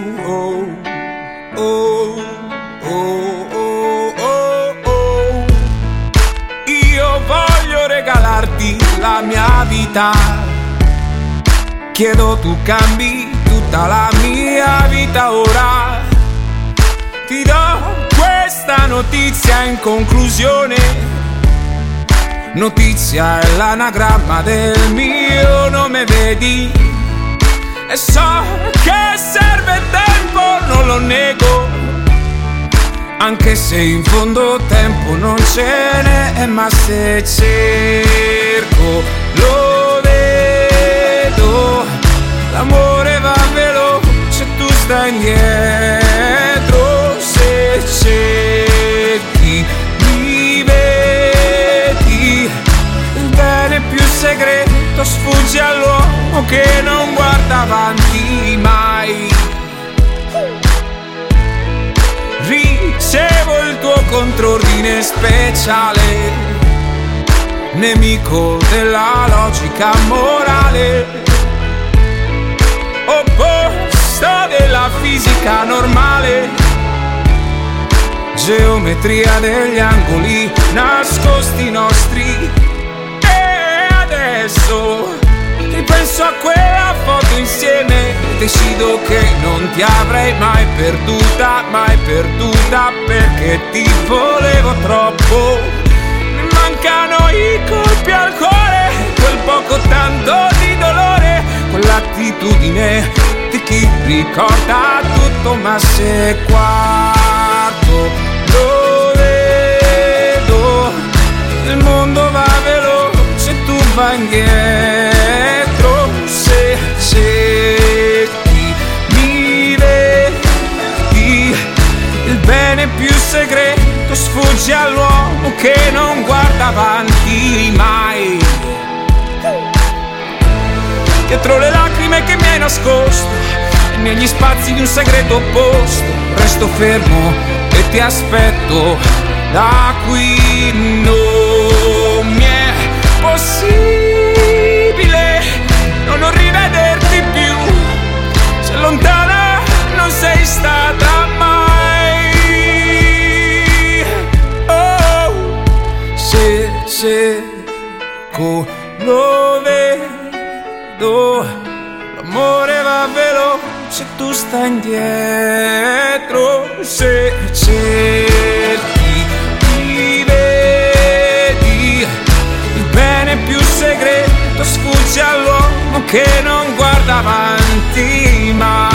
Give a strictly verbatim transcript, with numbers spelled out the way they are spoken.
oh, oh, oh, oh, oh, oh. Io voglio regalarti la mia vita, chiedo tu cambi tutta la mia vita ora. Ti do questa notizia in conclusione, notizia è l'anagramma del mio nome, vedi? E so che serve tempo, non lo nego, anche se in fondo tempo non ce n'è, ma se cerco lo vedo. L'amore va veloce, tu stai indietro, se cerchi mi vedi. Il bene più segreto sfugge all'uomo che non guarda avanti mai. Ricevo il tuo contrordine speciale, nemico della logica morale, opposto della fisica normale, geometria degli angoli nascosti nostri. E adesso ripenso a quella foto insieme, decido che non ti avrei mai perduta, mai perduta, perché ti volevo troppo. Mi mancano i colpi al cuore, quel poco tanto di dolore, quell'attitudine di chi ricorda tutto, ma se guardo lo vedo. Il mondo va veloce, tu vai indietro, se cerchi mi vedi. Il bene più segreto sfugge all'uomo che non guarda avanti mai. Dietro le lacrime che mi hai nascosto e negli spazi di un segreto posto, resto fermo e ti aspetto. Da qui non mi è possibile non rivederti più, se lontana non sei stata mai. Oh, se cerco lo vedo, l'amore va veloce, tu stai indietro, se cerchi mi vedi. Il bene più segreto sfugge all'uomo che non guarda avanti mai.